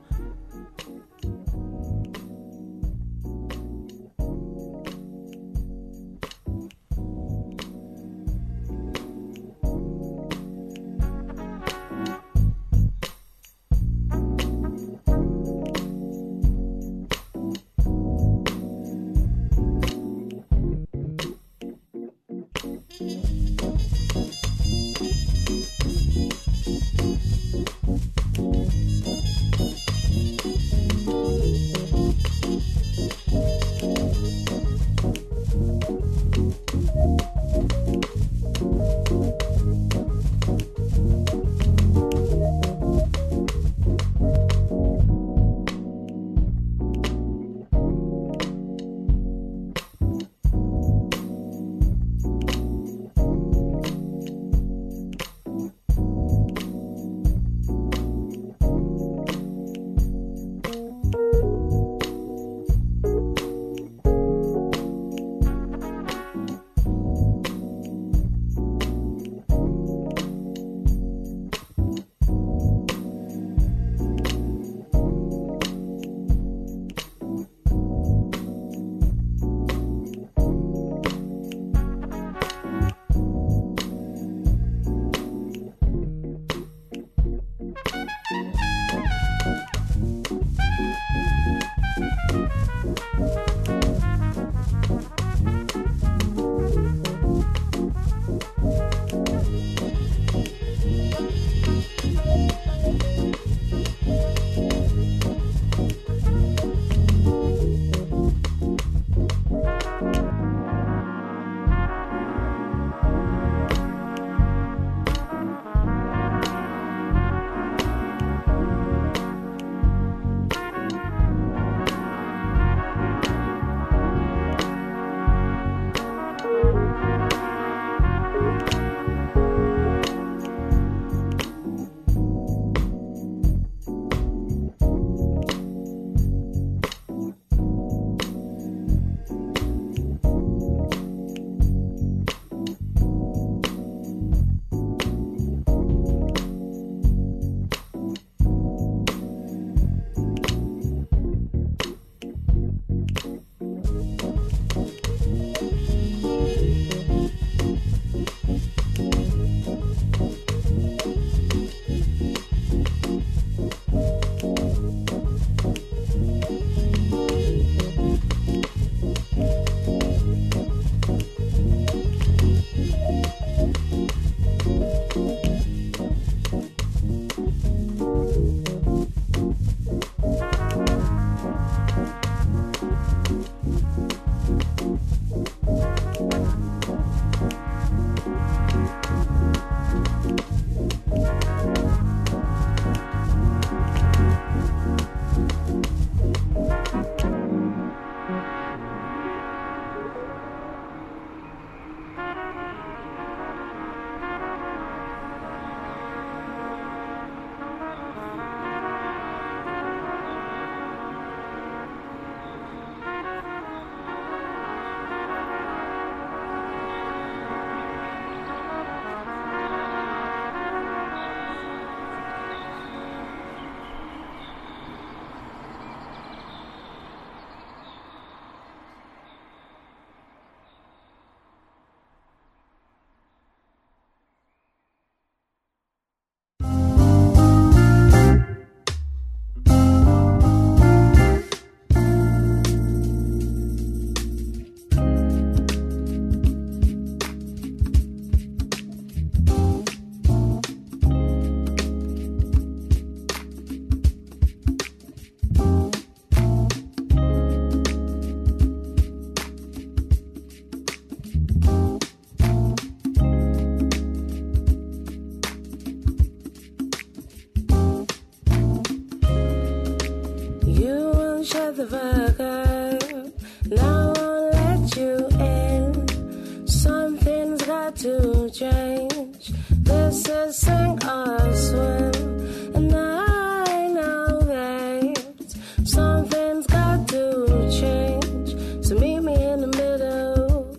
[SPEAKER 8] the Virgo. Now I won't let you in. Something's got to change. This is sink or swim, and I know that something's got to change. So meet me in the middle.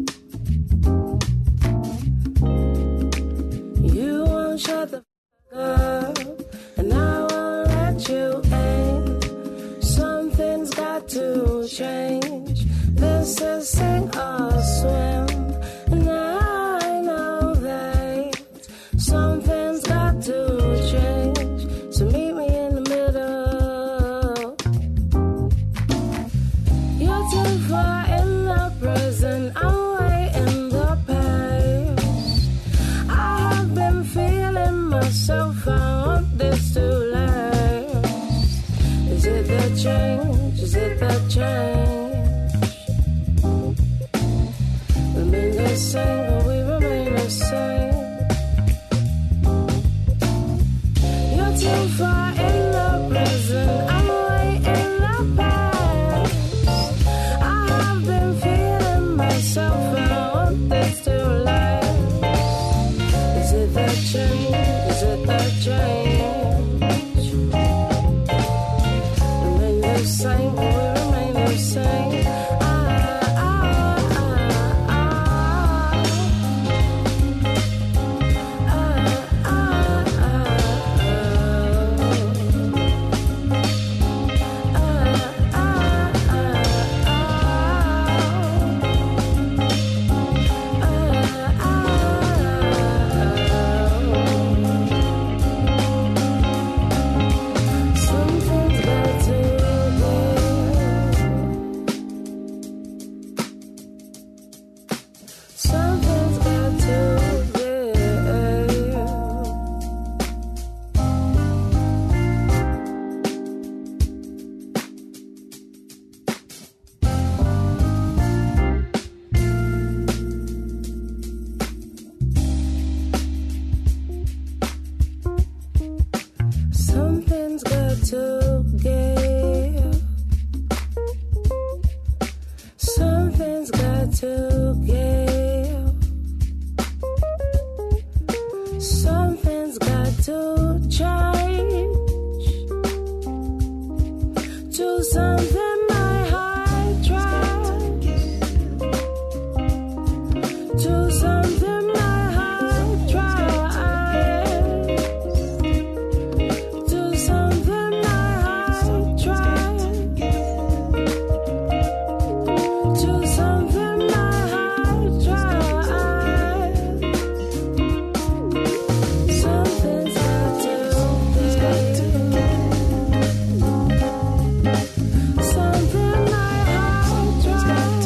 [SPEAKER 8] You won't shut the up, and I won't let you in. Something's got to change. This is sink or swim, and I know that something's got to change. So meet me in the middle. You're too far in the present, I'm way in the past. I have been feeling myself, I want this to last. Is it the change? Is it the change? Remain the same, but we remain the same. You're too far in the present, I'm way in the past. I have been feeling myself, I want this to last. Is it the change? Is it the change? Remain the same, but we remain the same. Something's got to give. Something's got to give. Something's got to give. Something's got to give. Something's got to change to something my heart tries. To something my heart tries. To something my heart tries. To something my heart tries. Something's got to give. Something my heart tries.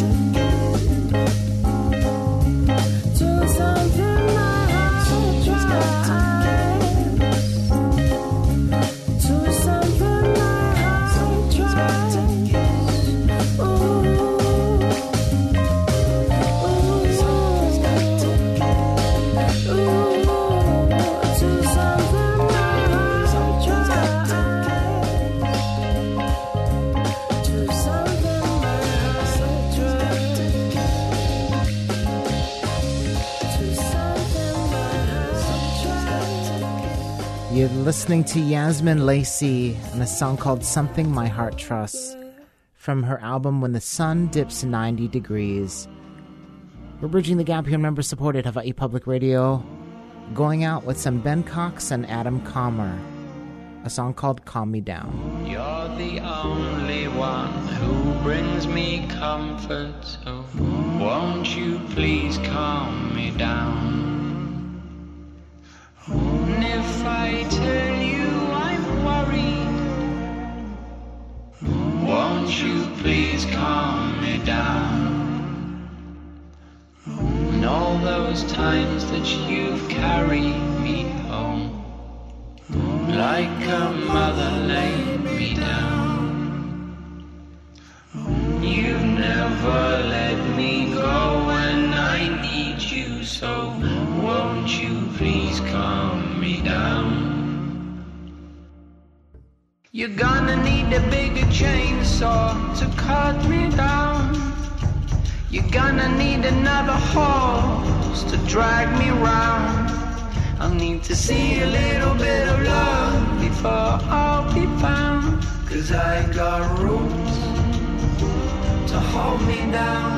[SPEAKER 8] To something my heart tries. To something my heart tries. Ooh, ooh, something's got to give. Ooh, to something my heart tries. To something my heart tries. To something my heart tries.
[SPEAKER 1] You're listening to Yasmin Lacey and a song called Something My Heart Trusts from her album When the Sun Dips 90 Degrees. We're bridging the gap here, member-supported Hawaii Public Radio, going out with some Ben Cox and Adam Comer, a song called Calm Me Down.
[SPEAKER 9] You're the only one who brings me comfort, so won't you please calm me down? And if I tell you I'm worried, won't you please calm me down? And all those times that you've carried me home, like a mother laid me down. You've never let me go when I need you, so won't you please calm me down? You're gonna need a bigger chainsaw to cut me down. You're gonna need another horse to drag me round. I'll need to see a little bit of love before I'll be found. 'Cause I ain't got roots to hold me down.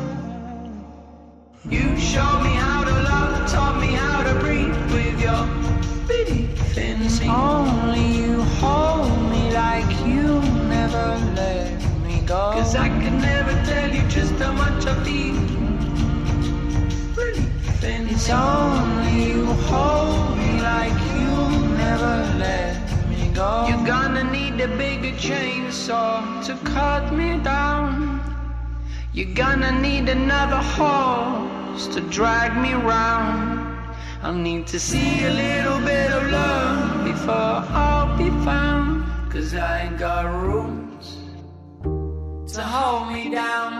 [SPEAKER 9] You showed me how to love, taught me how to breathe with your bitty thin skin. Only you hold me like you never let me go. 'Cause I could never tell you just how much I feel. Really thin. It's only you hold me like you never let me go. You're gonna need a bigger chainsaw to cut me down. You're gonna need another horse to drag me round. I'll need to see a little bit of love before I'll be found. 'Cause I ain't got roots to hold me down.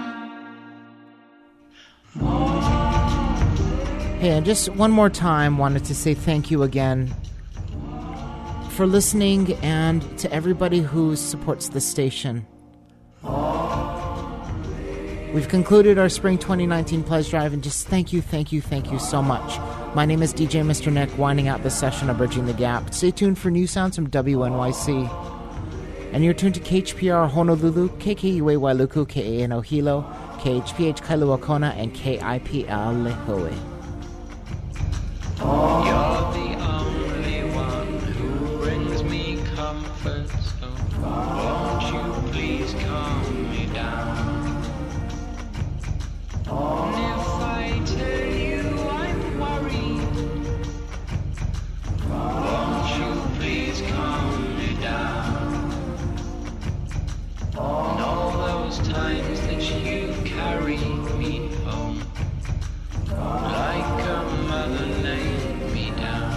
[SPEAKER 1] Hey, and just one more time, wanted to say thank you again for listening and to everybody who supports the station. We've concluded our Spring 2019 Pledge Drive, and just thank you so much. My name is DJ Mr. Nick, winding out this session of Bridging the Gap. Stay tuned for new sounds from WNYC. And you're tuned to KHPR Honolulu, KKUA Wailuku, KANO Hilo, KHPH Kailua Kona, and KIPL Lihue.
[SPEAKER 9] You're the only one who brings me comfort, so won't you please calm me down? And if I tell you I'm worried, won't you please calm me down? And all those times that you carried me home, like a mother laid me down.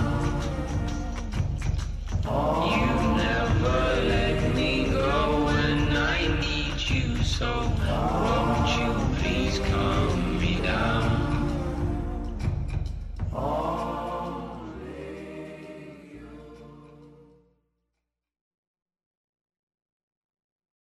[SPEAKER 9] You never let me go when I need you, so won't you please calm me down?